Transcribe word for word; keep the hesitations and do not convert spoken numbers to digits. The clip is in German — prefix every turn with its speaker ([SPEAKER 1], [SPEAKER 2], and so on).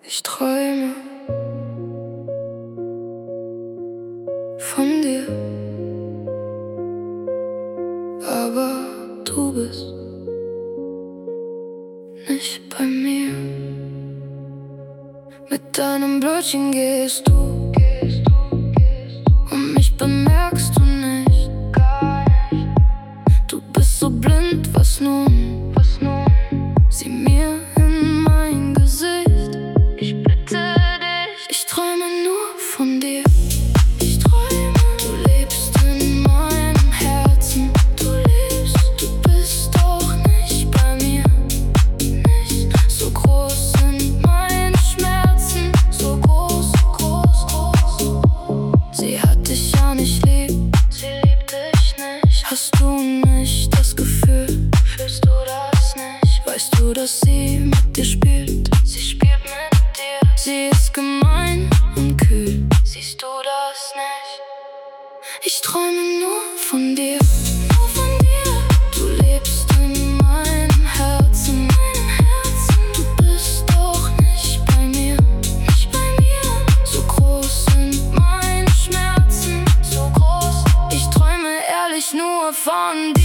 [SPEAKER 1] Ich träume von dir, aber du bist nicht bei mir. Mit deinem Brötchen gehst du und mich bemerkst du nicht. Du bist so blind, was nun? Sieh mir in mein Gesicht. Ich bitte dich, ich träume nur von dir. Ich träume, du lebst in meinem Herzen. Du lebst, du bist doch nicht bei mir. Nicht so groß sind meine Schmerzen. So groß, groß, groß. Sie hat dich ja nicht lieb, sie liebt dich nicht. Hast du nicht das Gefühl? Fühlst du das nicht? Weißt du, dass sie mit dir spielt? Sie spielt mit dir. Sie ist gemein und kühl. Siehst du das nicht? Ich träume nur von dir. Nur von dir. Du lebst in meinem Herzen. Du bist doch nicht bei mir. Nicht bei mir. So groß sind meine Schmerzen. So groß. Ich träume ehrlich nur von dir.